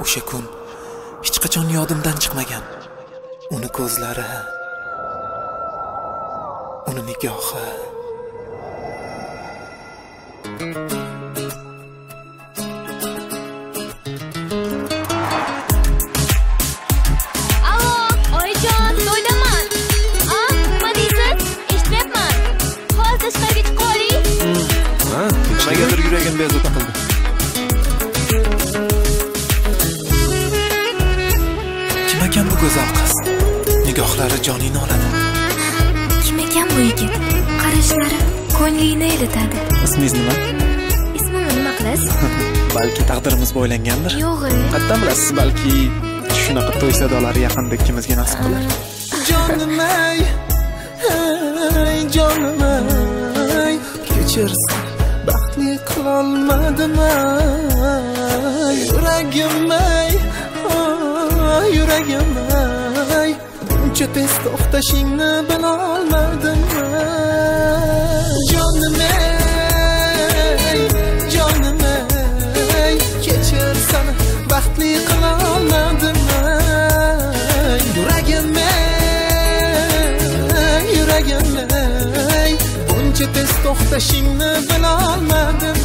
O'sha kun hech qachon yodimdan chiqmagan. Uni ko'zlari, uni nigohi. Nimagadir yuragim bezovta qildi. Kim ekan bu go'zal qiz? Nigohlari joningni oladi. Kim ekan bu yigit? Qarashlari ko'nglingni elitadi. Ismingiz nima? Ismimni nima qilasiz? Balki taqdirimiz bo'ylangandir. Yo'q. Qayerdan bilasiz, balki shunaqa to'y sadolari yaqinda ikkimizga nasib qilar. Jonim ey, jonim ey, kechirsin. Baxtli qilolmadim ey, yuragim ey, yuragim ey, buncha tez to'xtashingni bilolmadim ey. Jonim ey, jonim ey, kechirsan baxtli qilolmadim ey, yuragim ey, yuragim ey, buncha tez to'xtashingni bilolmadim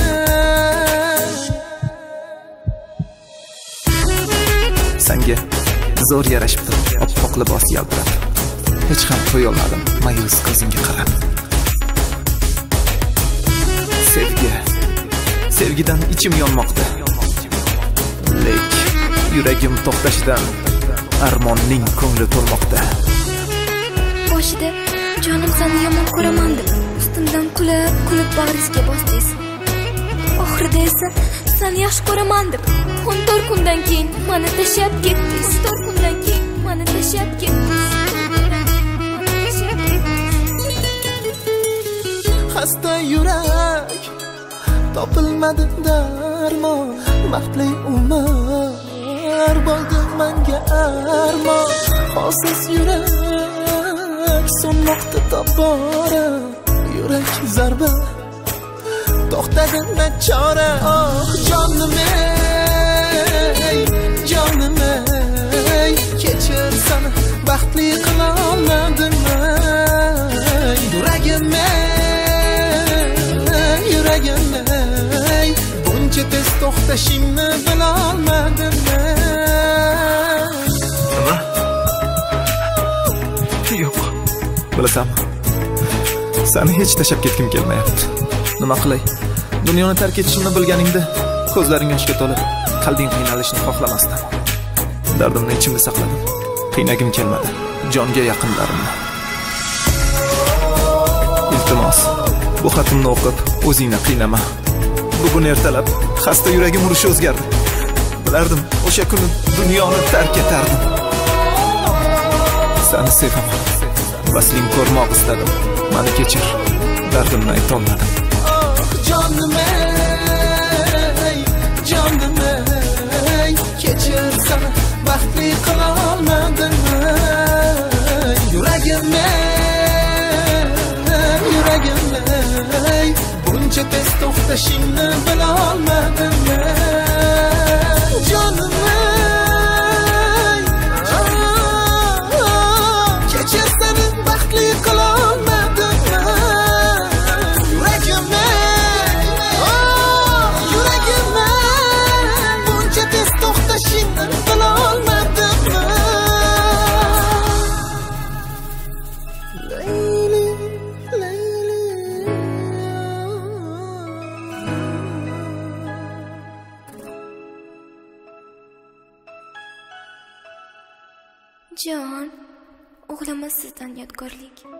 senga zo'r yarashibdi oppoq libos yaltirab. Hech ham qo'ya olmadim mayus ko'zingga qarab. Sevgidan ichim yonmoqda, lek yuragim to'xtashidan armonning ko'ngli to'lmoqda. Boshida jonim seni yomon ko'raman deb ustimdan kulib bag'ringizga bosdingiz. Oxirida esa seni yaxshi ko'raman deb 14 kundan keyin meni tashlab ketdingiz. 14 kundan keyin meni tashlab ketdingiz. Xasta yurak topilmadi darmon, baxtli umr bo'ldi menga armon. Holsiz yurak so'nmoqda tobora, yurak zarba to'xtadi nachora. Oh jonim ey, jonim ey, kechirsan baxtli qilolmadim ey, yuragim ey, yuragim ey, buncha tez to'xtashingni bilolmadim ey. Nima? Yo'q, bilasanmi? Seni hech tashlab ketgim kelmayapti. Nima qilay? Dunyoni tark etishimni bilganingda ko'zlaring yoshga to'lib, qalbing qiynalishni xohlamasdim. Dardimni ichimda saqladim. Qiynagim kelmadi jonga yaqinlarimni. Iltimos, bu xatimni o'qib o'zingni qiynama. Bugun ertalab xasta yuragim urishi o'zgardi. Bilardim, o'sha kuni dunyoni tark etardim. Seni sevaman. Vasling ko'rmoq istadim. Meni kechir. Dardimni aytolmadim. Jonim ey, jonim ey, kechirsan baxtli qilolmadim ey, yuragim ey, yuragim ey, buncha tez to'xtashingni bilolmadim ey, jonim ey, kechirsan baxtli qilolmadim ey, yuragim ey, yuragim ey, buncha tez to'xtashingni bilolmadim Layli, Layli. Jon, o'g'limiz sizdan yodgorlik.